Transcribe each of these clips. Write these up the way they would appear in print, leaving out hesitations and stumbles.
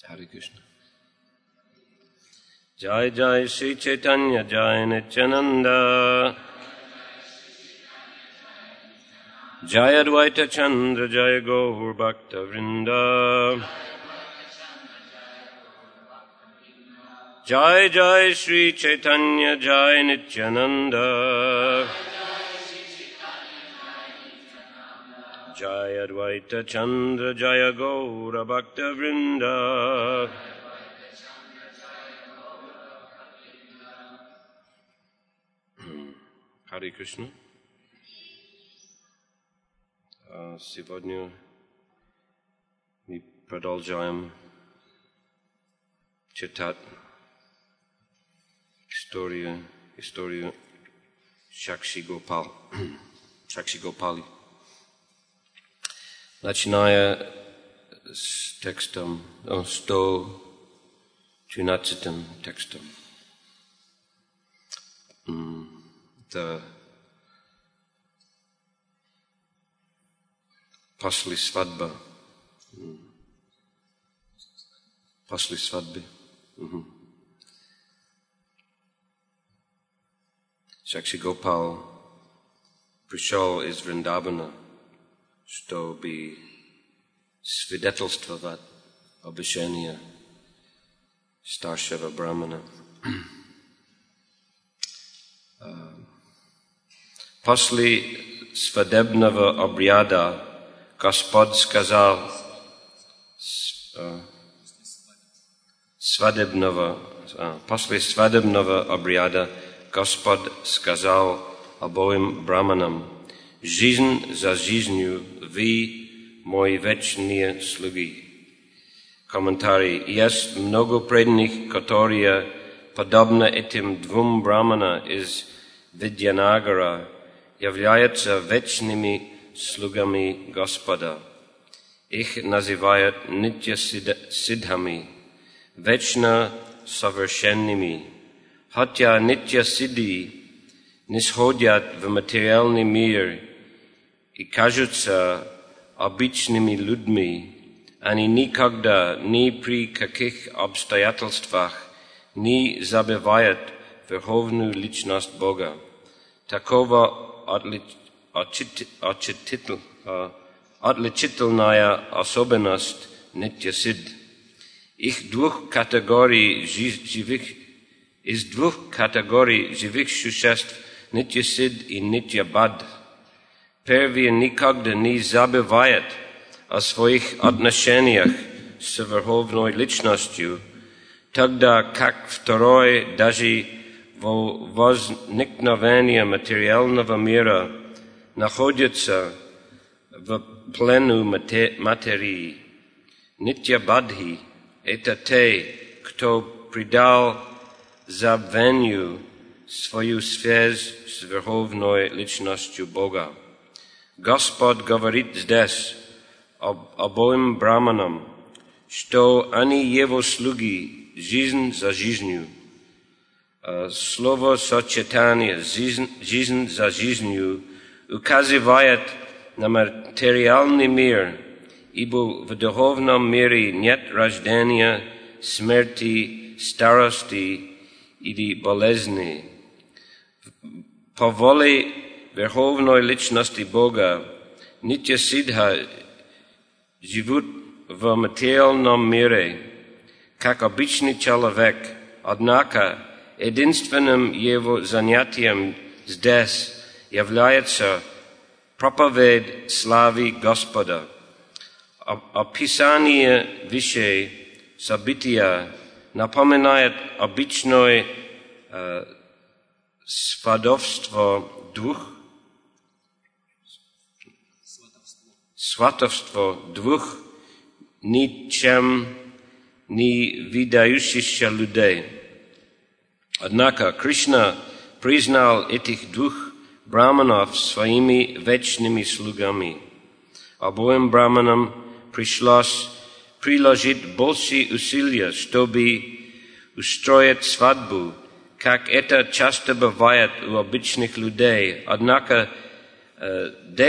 Hare Krishna. Jai Jai Shri Chaitanya Jai Nityananda Jai Advaita Chandra Jai Gaur Bhakta Vrinda Jai Jai Shri Chaitanya Jai Nityananda Jai Advaita Chandra Jai Gaur Bhakta Vrinda Hare Krishna. Сегодня мы продолжаем читать историю Шакши Гопали. Начиная с текстом, 113 текстом. Это после свадьбы. Шакши Гопал пришел из Вриндавана, чтобы свидетельствовать обещание старшего брамана. После свадебного обряда Господь сказал после свадебного обряда Господь сказал обоим браманам: «Жизнь за жизнью вы мои вечные слуги». Комментарий. Есть много преданных, которые, подобно этим двум браманам из Видьянагара, являются вечными слугами Господа. Их называют нитья-сиддхами, вечно совершенными. Хотя нитья-сиддхи нисходят в материальный мир и кажутся обычными людьми, они никогда, ни при каких обстоятельствах не забывают верховную личность Бога. Такова отличительная особенность нитья-сиддх. Из двух категорий живых существ нитья-сиддх и нитья-бадх. Первые никогда не забывают о своих отношениях с верховной личностью, тогда как второй даже во возникновении материального мира находится в плену материи. Нитья-бадхи — это те, кто предал забвению свою связь с верховной личностью Бога. Господь говорит здесь обоим браманам, что они его слуги жизнь за жизнью. Слово сочетание «жизнь за жизнью» указывает на материальный мир, ибо в духовном мире нет рождения, смерти, старости или болезни. По воле верховной личности Бога нитья-сиддха живут в материальном мире, как обычный человек, однако единственным его занятием здесь является проповедь славы Господа. Описание вещей, события напоминает обычное сватовство двух ничем не выдающихся людей. Однако Кришна признал этих двух браманов своими вечными слугами. Обоим браманам пришлось приложить большие усилия, чтобы устроить свадьбу, как это часто бывает у обычных людей. Однако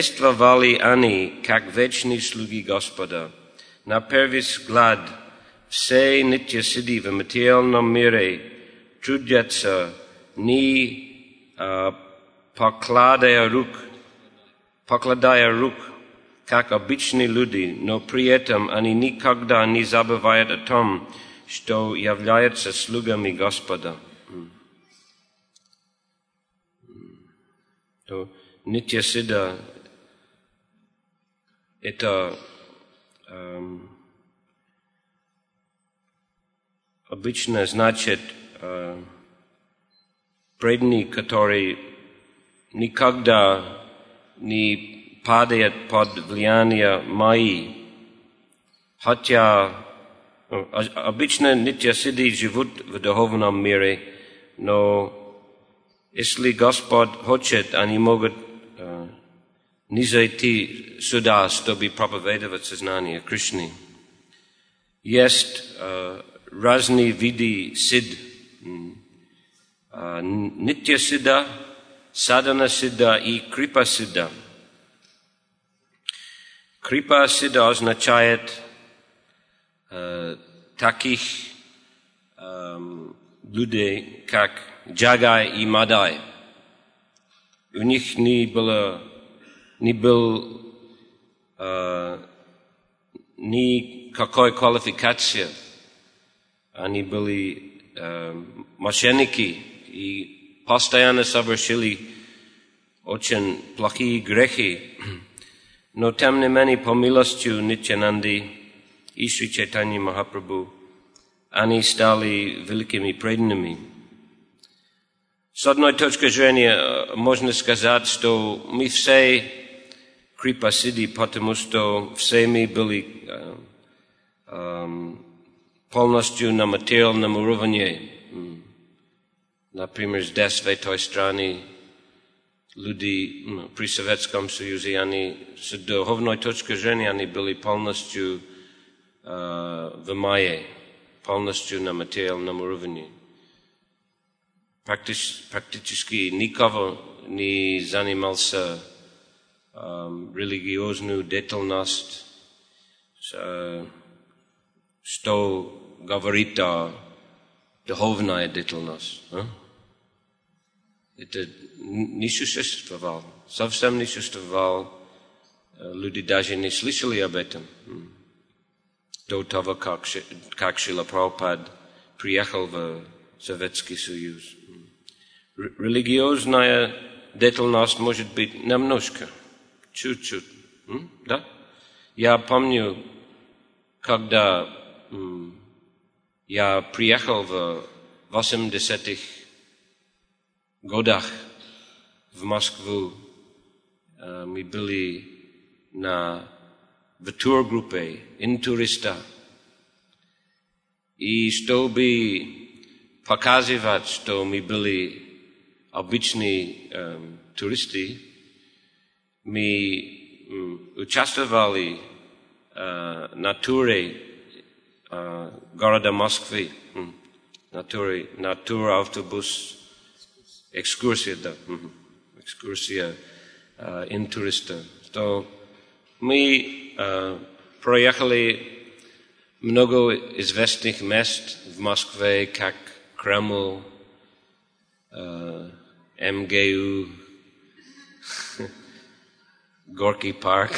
действовали они как вечные слуги Господа. На первый взгляд все нитья сиди в материальном мире, трудятся, не покладая рук, как обычные люди, но при этом они никогда не забывают о том, что являются слугами Господа. То нитья сида — это обычно значит преданный, который никогда не падает под влияние майи. Хотя обычно нитья сидди живут в духовном мире, но если Господь хочет, они могут не зайти сюда, чтобы проповедовать сознание Кришны. Есть разные виды сидд. Нитья сидда, садхана сидда и крипа сидда. Крипа сидда означает таких людей, как Джагай и Мадай. У них не был никакой квалификации. Они были мошенники и постоянно совершили очень плохие грехи. Но тем не менее, по милостью Нитьянанды и Шри Чайтанья Махапрабху, они стали великими преданными. С одной точки зрения можно сказать, что мы все крипа сидди, потому что все мы были полностью на материальном уровне. Например, здесь, в этой стране, люди при Советском Союзе, они с духовной точки зрения, они были полностью в майе, полностью на материальном уровне. Практически никого не занимался религиозную деятельность, что говорит о духовной деятельности. Это не существовало, совсем не существовало. Люди даже не слышали об этом до того, как Шрила Прабхупад приехал в Советский Союз. Религиозная деятельность может быть немножко, чуть-чуть, да? Я помню, когда я приехал в 80-х годах в Москву, мы были в тургруппе интуриста. И чтобы показывать, что мы были обычные туристы, мы участвовали на туре города Москвы, на тур-автобус, экскурсия, да, экскурсия интуриста. То мы проехали много известных мест в Москве, как Кремль, МГУ, Горький парк.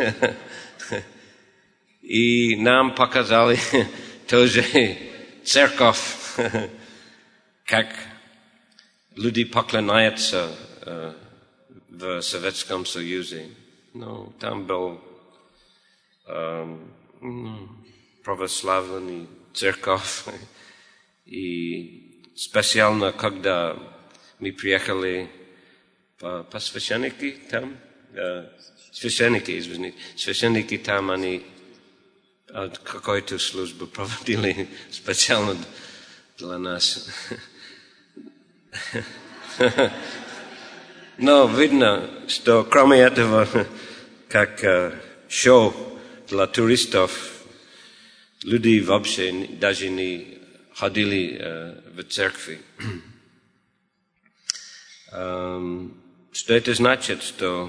И нам показали тоже церковь, как люди поклоняются в Советском Союзе. Ну, там был православный церковь. И специально, когда мы приехали по священники там, священники там, они какую-то службу проводили специально для нас. Но видно, что кроме этого, как шоу для туристов, люди вообще даже не ходили в церкви. Что это значит, что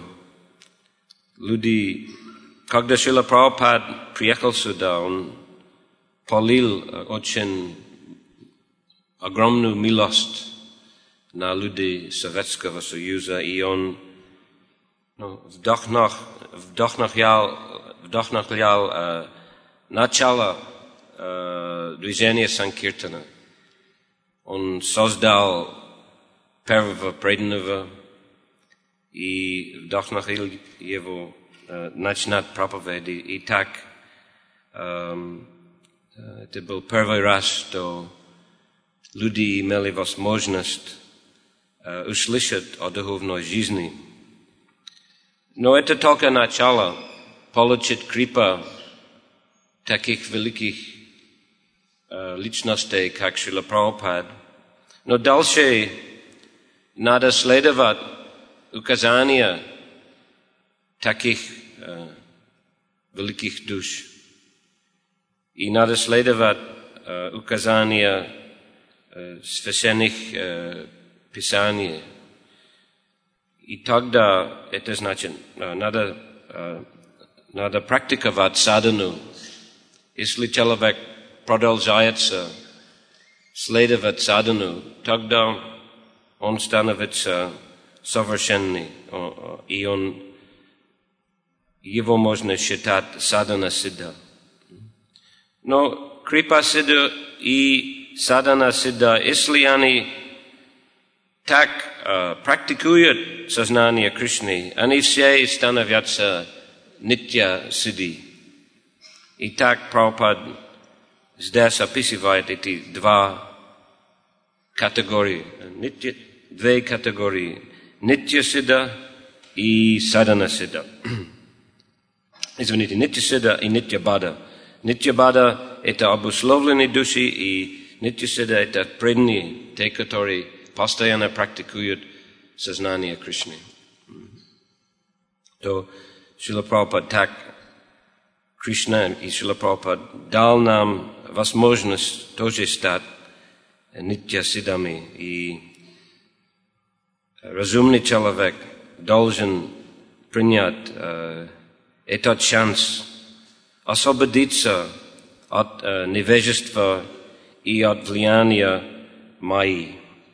люди, когда Шрила Прабхупад приехал сюда, он полил очень огромную милость на людей Советского Союза, и он вдохновлял начало движения Санкиртана. Он создал первого преданного и вдохновил его начинать проповеди. И так это был первый раз, что люди имели возможность услышать о духовной жизни. Но это только начало. Получить крипа таких великих личностей, как Шрила Прабхупад. Но дальше надо следовать указания таких великих душ. И надо следовать указания священных писаний. И тогда это значит, надо практиковать садхану. Если человек продолжается следовать садхану, тогда он становится совершенный, и его можно считать садхана сиддха. Но крипа сиддха и садхана сиддха, если они так практикуют сознание Кришны, они все становятся нитья сиддхи. И так Прабхупад здесь описывает эти две категории. Нитья сиддха и садхана сиддха. Извините, нитья сиддха и нитья бада. Нитья бада — это обусловленные души, и нитья сиддха — это преданные, те, которые постоянно практикуют сознание Кришны. То Шрила Прабхупад так, Кришна и Шрила Прабхупад дал нам возможность тоже стать нитья сиддхами, и разумный человек должен принять этот шанс освободиться от невежества и от влияния майи.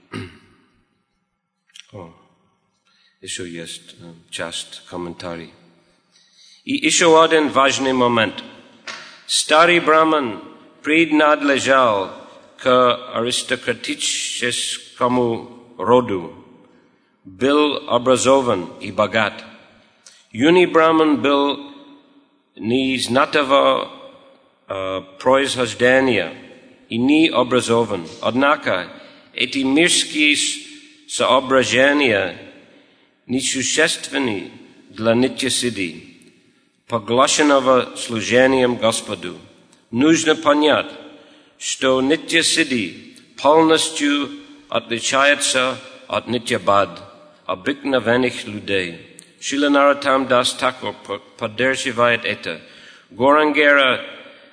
Еще есть часть комментарий. И еще один важный момент. Старый браман принадлежал к аристократическому роду, был образован и богат. Юный браман был незнатого происхождения и не образован. Однако эти мирские соображения несущественны для нитья-сиддхи, поглощенного служением Господу. Нужно понять, что нитья-сиддхи полностью отличается от нитья-бад, обыкновенных людей. Шрила Нароттам Дас Тхакур поддерживает это. Горангера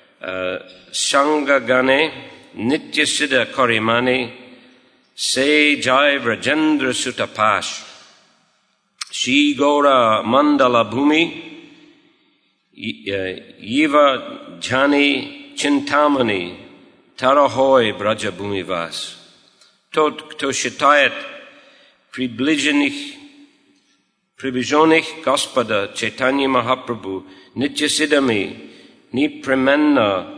Шангагане нитья-сиддха Коримани Se Jai Vrajendra Sutapash Shri Gora Mandala Bhumi Yiva Jhani Chintamani Tarahoy Braja Bhumivas. Тот, кто считает приближенных Господа Чайтанья Махапрабху нитья-сиддхами, непременно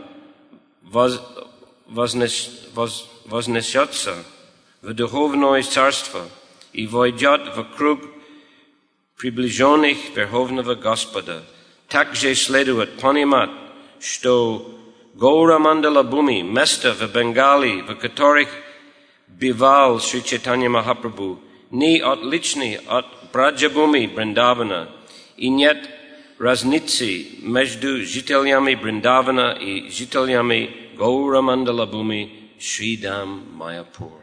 вознесется в духовное царство и войдет в круг приближенных Верховного Господа. Также следует понимать, что Гаура Мандала Бхуми, место в Бенгалии, в которых бывал Шри Чайтанья Махапрабху, не отличны от Браджабхуми Бриндавана, и нет разницы между жителями Бриндавана и жителями Гаура Мандала Бхуми Шридам Майяпур.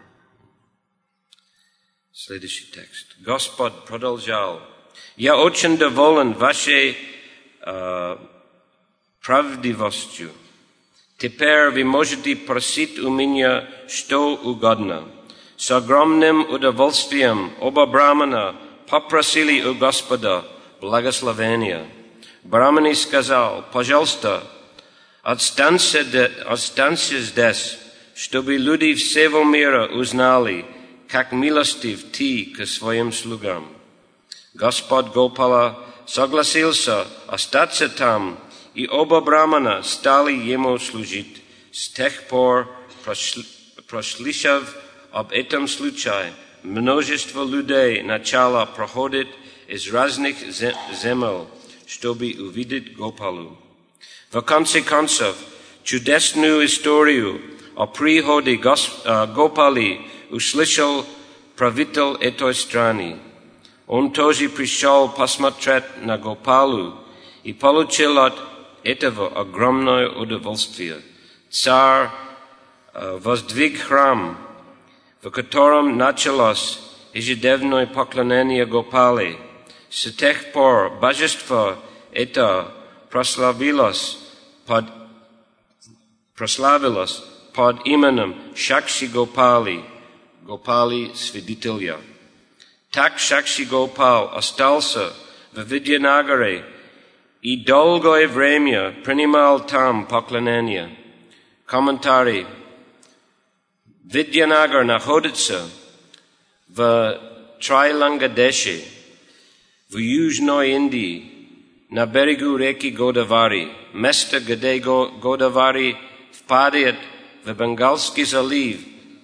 Следующий текст. Господь продолжал. Я очень доволен вашей правдивостью. Теперь вы можете просить у меня что угодно. С огромным удовольствием оба брамана попросили у Господа благословения. Брамани сказал: пожалуйста, Отстанься здесь, чтобы люди всего мира узнали, как милостив ты к своим слугам. Господь Гопала согласился остаться там, и оба брамана стали ему служить. С тех пор, прослышав об этом случае, множество людей начало проходить из разных земель, чтобы увидеть Гопалу. В конце концов, чудесную историю о приходе Гопали услышал правитель этой страны. Он тоже пришел посмотреть на Гопалу и получил от этого огромное удовольствие. Царь воздвиг храм, в котором началось ежедневное поклонение Гопале. С тех пор божество это прославилось под именем Шакши Гопали, Гопали свидетеля. Так Шакши Гопал остался в Видьянагаре и долгое время принимал там поклонение. Комментарий. Видьянагар находится в Трайлангадеше, в Южной Индии, на берегу реки Годавари, место, где Годавари впадает в Бенгалский залив,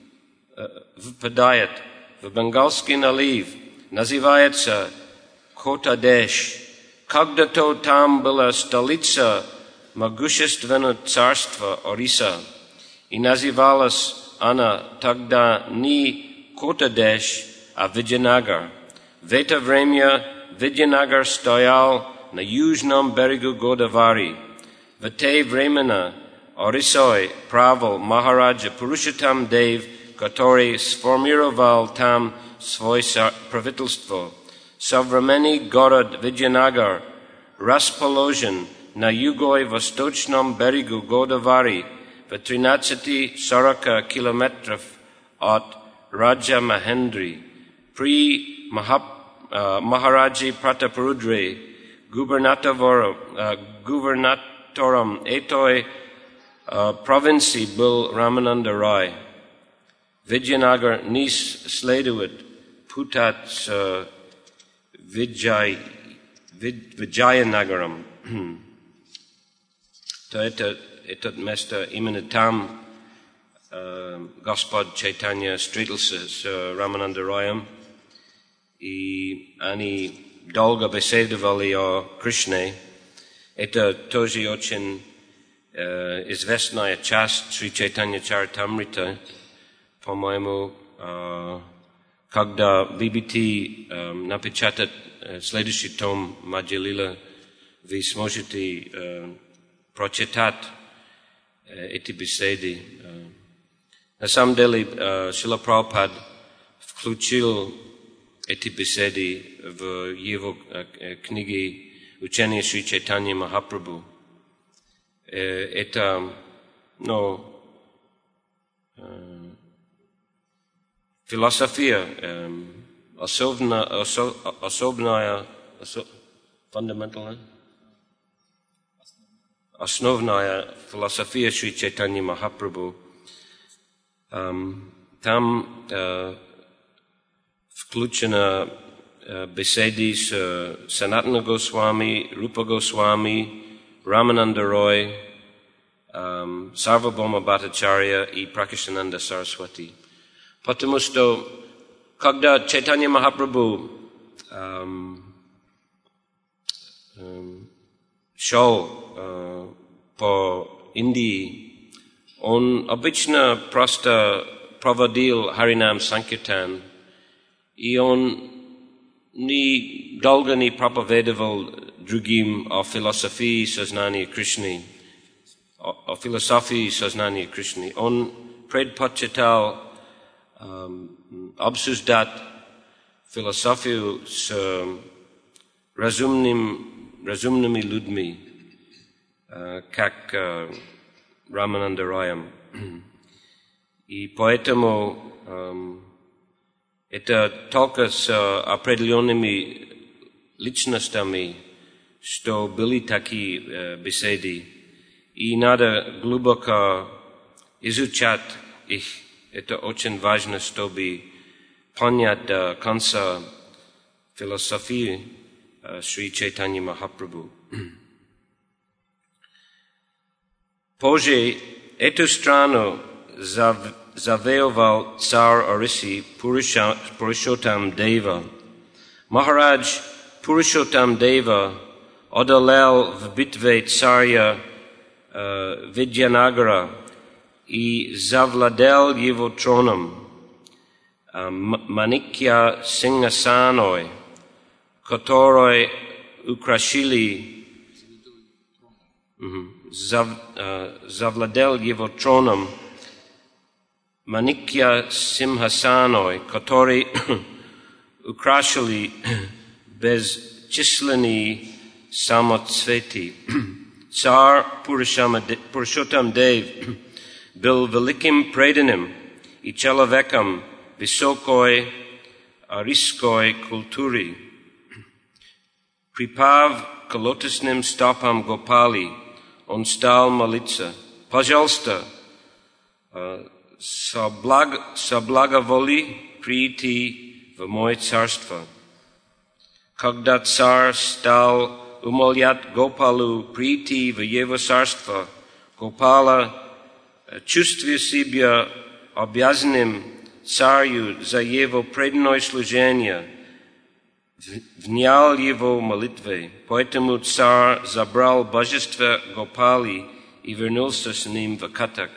называется Котадеш. Когда-то там была столица могущественного царства Ориса, и называлась она тогда не Котадеш, а Видьянагар. В это время Видьянагар стоял на южном берегу Годавари. В те времена Орисой правил Махараджа Пурушоттам Дев, который сформировал там свое правительство. Современный город Видьянагар расположен на юго-восточном берегу Годавари в 13-40 километров от Раджа Махендри. При Махараджи Пратапарудре губернатором этой провинции был Рамананда Рай. Видьянагар не следует путать с Виджаянагаром. То это место, именно там Господь Чайтанья встретился с Рамананда Раем, и они долго беседовали о Кришне. Это тоже очень известная часть Шри Чайтанья Чаритамрита, по-моему, когда BBT напечатает следующий том Маджа-лила, вы сможете прочитать эти беседы. На самом деле, Шрила Прабхупад включил эти беседы в его книге «Учение Шри Чайтанья Махапрабху». Это, философия, основная философия Шри Чайтанья Махапрабху. Там включено беседы с Санатана Госвами, Рупа Госвами, Рамананда Рой, Сарвабхаума Бхаттачарья и Пракашананда Сарасвати. Потому что, когда Чайтанья Махапрабху шел по Индии, он обычно просто проводил Харинам Санкиртан, и он долго не проповедовал другим о философии сознания Кришны, о философии сознания Кришны. Он предпочитал обсуждать философию с разумными людьми, как Рамананда Раем. И поэтому это только с определенными личностями, что были такие беседы. и надо глубоко изучать их. Это очень важно, чтобы понять до конца философию Шри Чайтанья Махапрабху. Позже эту страну завоевал царь Ориси Пурушоттам Дева. Махарадж Пурушоттам Дева одолел в битве царя Видьянагара и завладел его троном. Маникья Сингхасаной, который украшили, завладел его троном. Маникья Симхасаной, который украшили бесчисленные самоцветы. Царь Пурушоттам Дев был великим преданным и человеком высокой арийской культуры. Припав к лотосным стопам Гопали, он стал молиться: «Пожалуйста, соблаговоли прийти в мое царство». Когда царь стал умолять Гопалу прийти в его царство, Гопала, чувствуя себя обязанным царю за его преданное служение, внял его молитвой. Поэтому царь забрал божество Гопали и вернулся с ним в Катак.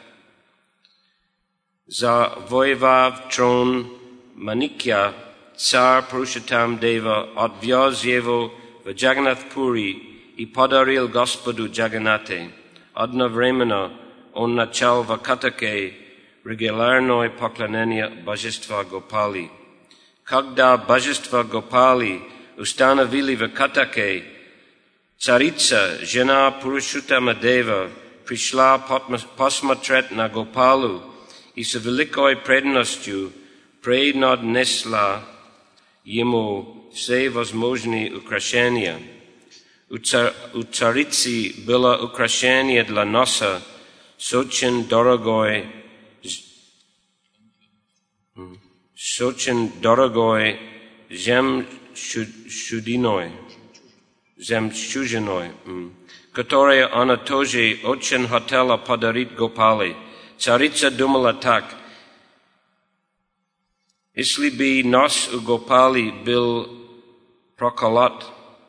Завоевав трон Маникья, царь Пурушоттам Дева отвез его в Джаганнатхпури и подарил Господу Джаганнате. Одновременно он начал в Катаке регулярное поклонение божества Гопали. Когда божество Гопали установили в Катаке, царица, жена Пурушоттама Дева, пришла посмотреть на Гопалу и с великой преданностью преподнесла ему все возможные украшения. У царицы было украшение для носа с очень дорогой жемчужиной, которое она тоже очень хотела подарить Гопале. Царица думала так: если бы нос у Гопали был проколот,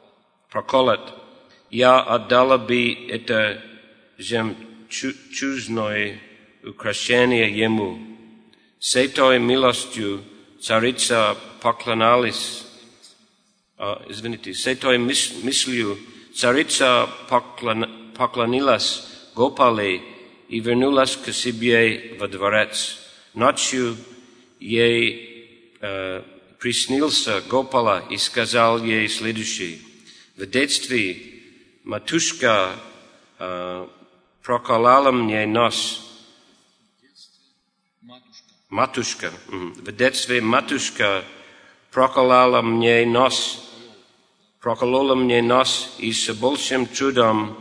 я отдала бы это жемчужное украшение ему. С этой милостью царица поклонялась, с этой мыслью царица поклонилась Гопале и вернулась к себе во дворец. Ночью ей приснился Гопала и сказал ей следующее: в детстве матушка проколола мне нос. В детстве матушка проколола мне нос и с большим трудом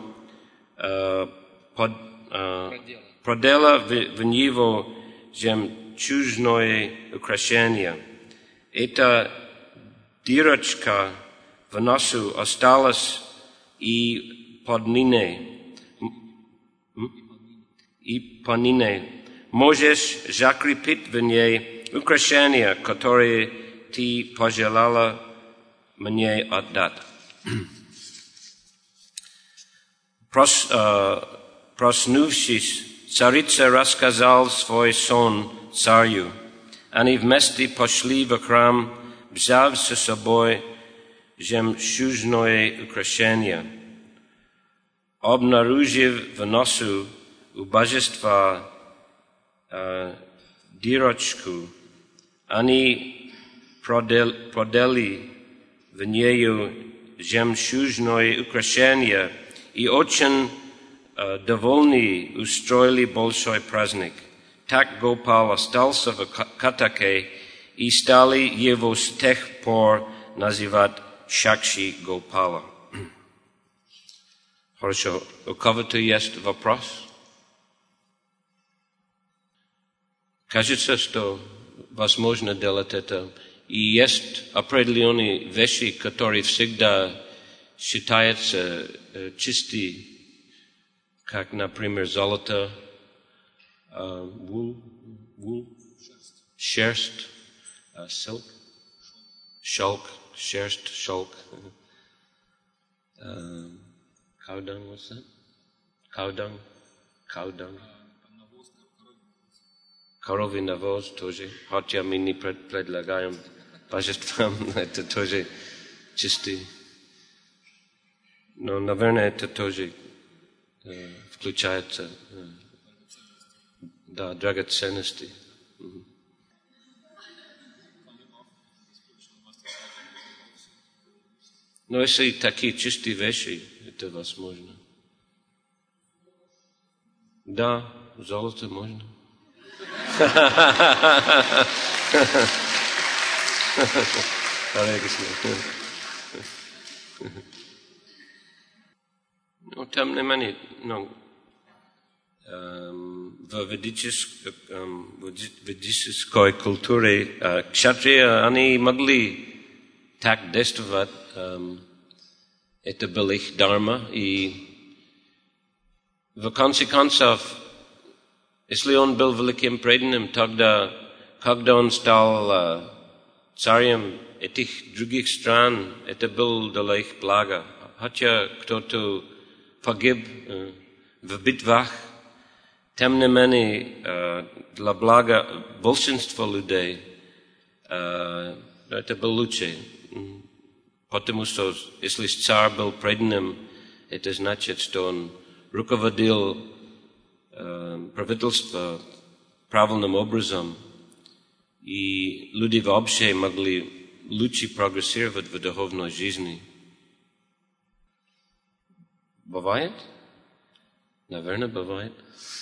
продела в него жемчужное украшение. Эта дырочка в носу осталась и по нине. Можешь закрепить в ней украшение, которое ты пожелала мне отдать. Проснувшись, царица рассказал свой сон царю. Они вместе пошли в храм, взяв с собой жемчужное украшение. Обнаружив в носу у божества дырочку, они продели в нее жемчужное украшение и очень довольны устроили большой праздник. Так Гопал остался в Катаке и стали его с тех пор называть Шакши Гопала. Хорошо. У кого-то есть вопрос? Кажется, что возможно делать это. И есть определенные вещи, которые всегда считаются чистые, как, например, золото, шерсть, silk, шелк, шерсть, шелк. Cow dung, what's that? Cow dung. Коровий навоз тоже, хотя мы не предлагаем божествам, это тоже чистый. Но, наверное, это тоже включается, да, драгоценности. Но если такие чистые вещи, это возможно. Да, золото можно. Но тем не менее, в ведической культуре кшатрии, они могли так действовать, это был их дharma, и в конце концов, если он был великим преданным, тогда, когда он стал царем этих других стран, это было для их блага. Хотя кто-то погиб в битвах, тем не менее, для блага большинства людей это было лучше. Потому что если царь был преданным, это значит, что он руководил правительство правильным образом, и люди вообще могли лучше прогрессировать в духовной жизни. Бывает? Наверное, бывает.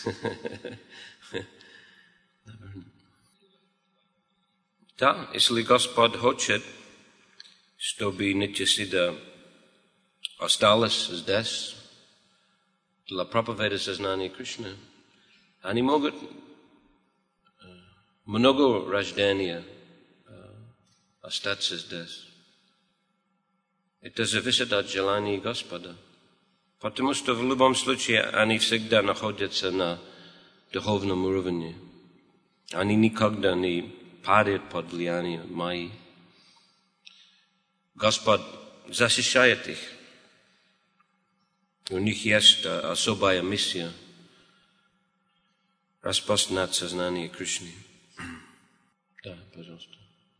Да, если Господь хочет, чтобы Нитья-Сиддха осталась здесь, для проповеди сознания Кришны, они могут много рождения остаться здесь. Это зависит от желания Господа. Потому что в любом случае они всегда находятся на духовном уровне. Они никогда не падают под влиянием майи. Господь защищает их. У них есть особая миссия распространять сознание Кришны. Да, пожалуйста.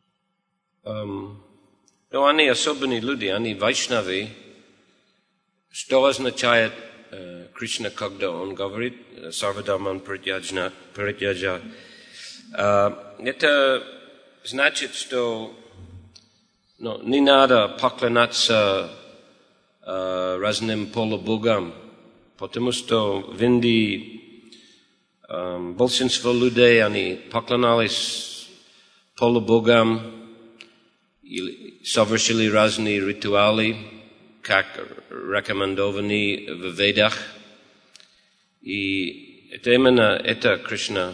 Но они особенные люди, они вайшнави. Что означает Кришна, когда он говорит «Сарвадхарман паритяджа»? Это значит, что не надо поклоняться разным полубогам, потому что в Индии большинство людей, они поклонялись полубогам и совершили разные ритуалы, как рекомендованы в Ведах. И это именно это Кришна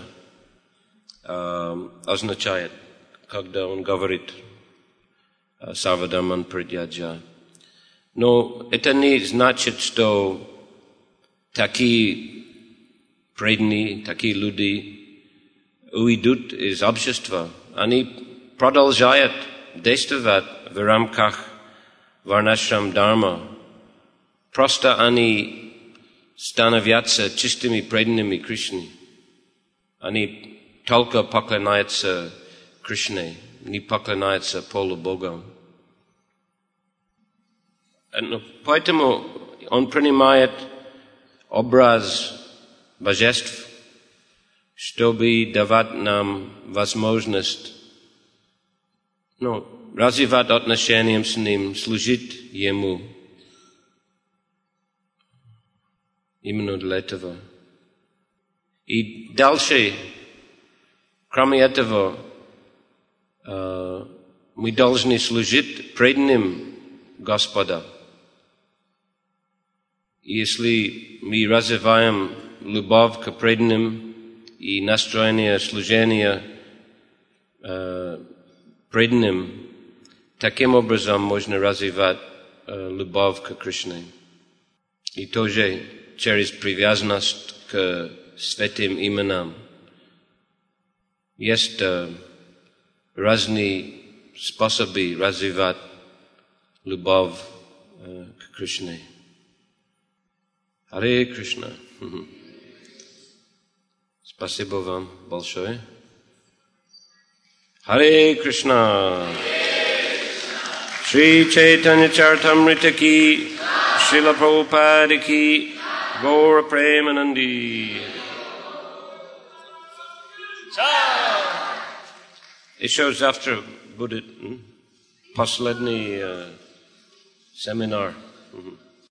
означает, когда он говорит «Сарвадхарман паритяджа». Но это не значит, что такие преданные, такие люди уйдут из общества. Они продолжают действовать в рамках варнашрам дharma. Просто они становятся чистыми преданными Кришне. Они только поклоняются Кришне, не поклоняются полубогам. Поэтому он принимает образ божеств, чтобы давать нам возможность развивать отношения с ним, служить ему. Именно для этого. И дальше, кроме этого, мы должны служить преданным Господа. Если мы развиваем любовь к преданным и настроение служения преданным, таким образом можно развивать любовь к Кришне. И тоже через привязанность к святым именам. Есть разные способы развивать любовь к Кришне. Харе Кришна. Спасибо вам большое. Харе Кришна. Шри Чайтанья Чаритамрita ки, Шрила Прабхупада ки, Gaura Premanandi. Еще завтра будет последний семинар.